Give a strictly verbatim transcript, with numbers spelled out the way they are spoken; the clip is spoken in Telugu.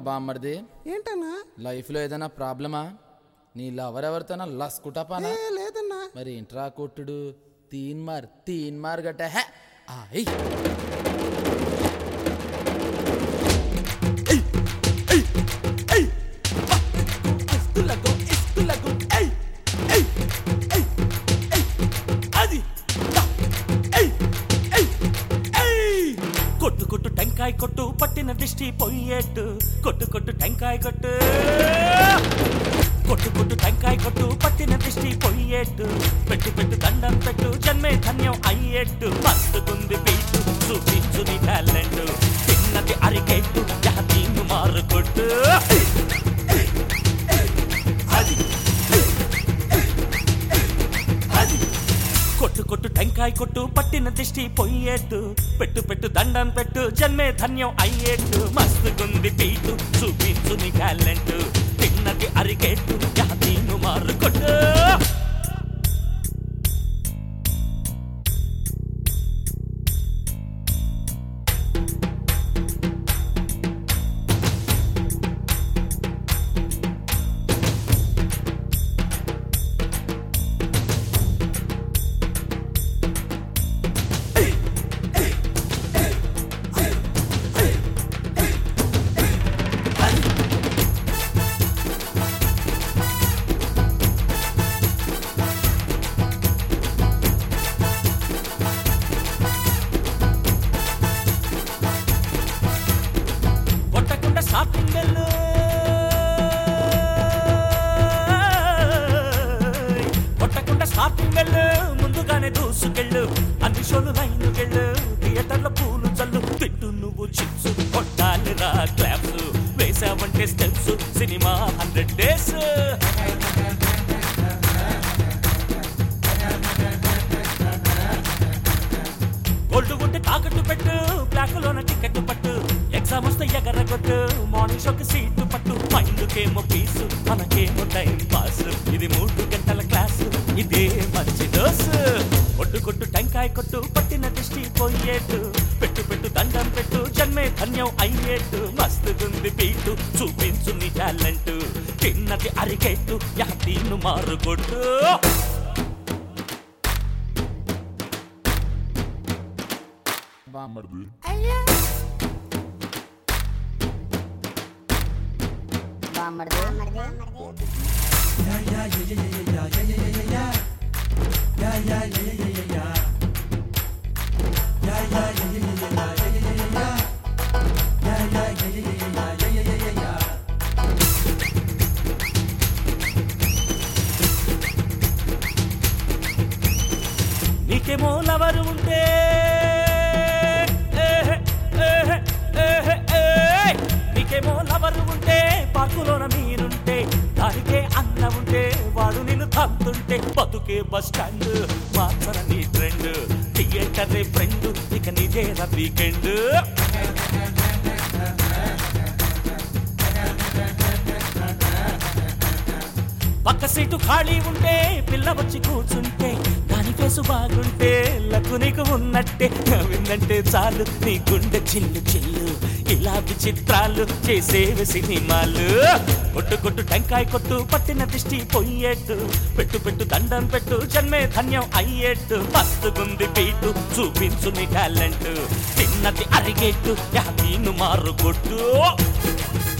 బామ్మర్ది ఏంటన్నా? లైఫ్ లో ఏదైనా ప్రాబ్లమా? నీ లవర్ ఎవరితోనా లస్కుటాపానా? లేదన్నా. మరి ఇంట్రా కొట్టుడు తీన్ మార్ తీన్ మార్ గట్ట హే ఆయ్ కొట్టు కొట్టు టెంకాయ కొట్టు పట్టిన దిష్టి పొయ్యేట్టు కొట్టు కొట్టు టెంకాయ కొట్టు కొట్టు కొట్టు టెంకాయ కొట్టు పట్టిన దిష్టి పొయ్యేట్టు పెట్టు పెట్టు దండం పెట్టు జన్మే ధన్యం అయ్యేట్టు మస్తుకుంది బీటు చూపించు నీ టాలెంట్ చిన్నది అరికెట్టు జాతీను మారు కొట్టు కొట్టు కొట్టు టెంకాయ కొట్టు పట్టిన దిష్టి పొయ్యేట్టు పెట్టు పెట్టు దండం పెట్టు జన్మే ధన్యం అయ్యేట్టు మస్తుగుంది బీటు చూపించు నీ టాలెంట్ తిన్నది అరికెట్టు జాతీను మారు కొట్టు కొట్టకుండా స్టార్టింగ్ వెళ్ళు ముందుగానే దూసుకెళ్ళు అన్ని షోలు లైన్కెళ్ళు థియేటర్లో పూలు చల్లు తిట్టు నువ్వు చిప్స్ కొట్టాలి రా క్లాప్స్ వేసావంటే steps cinema hundred days gold ఉంటే తాకట్టు పెట్టు బ్లాక్ లోన టికెట్ పట్టు ఎగ్జామ్ వస్తే ఎగరగొట్టు మార్నింగ్ షోకి సీటు పట్టు మైండ్కేమో పీసు మనకేమో టైం పాస్ ఇది మూడు గంటల క్లాసు ఇదే మంచి డోసు కొట్టు కొట్టు టెంకాయ కొట్టు పట్టిన దృష్టి పోయేట్టు పెట్టు పెట్టు దండం పెట్టు జన్మే ధన్యం అయ్యేట్టు మస్తుగుంది బీటు చూపించు నీ టాలెంట్ చిన్నది అరికెట్టు యాతీను మారు కొట్టు బామ్మర్ది నీకేమో లవరు ఉంటే నీకేమో లవరు ఉంటే పాకులోన మీరుంటే దానికే అన్న ఉంటే వాడు నిన్ను తంతుంటే బతుకే బస్ స్టాండ్ మార్చన నీ ట్రెండ్ థియేటర్ ఫ్రెండ్ ఇక నీదే వీకెండ్ పక్క సీటు ఖాళీ ఉంటే పిల్ల వచ్చి కూర్చుంటే దాని ఫేసు బాగుంటే లక్కు నీకు ఉన్నట్టే విందంటే చాలు నీ గుండె చిల్లు చిల్లు ఇలా విచిత్రాలు చేసేవి సినిమాలు కొట్టు కొట్టు టెంకాయ కొట్టు పట్టిన దిష్టి పొయ్యేట్టు పెట్టు పెట్టు దండం పెట్టు జన్మే ధన్యం అయ్యేట్టు మస్తుగుంది బీటు చూపించు నీ టాలెంట్ చిన్నది అరిగేట్టు యాతీను మారు కొట్టు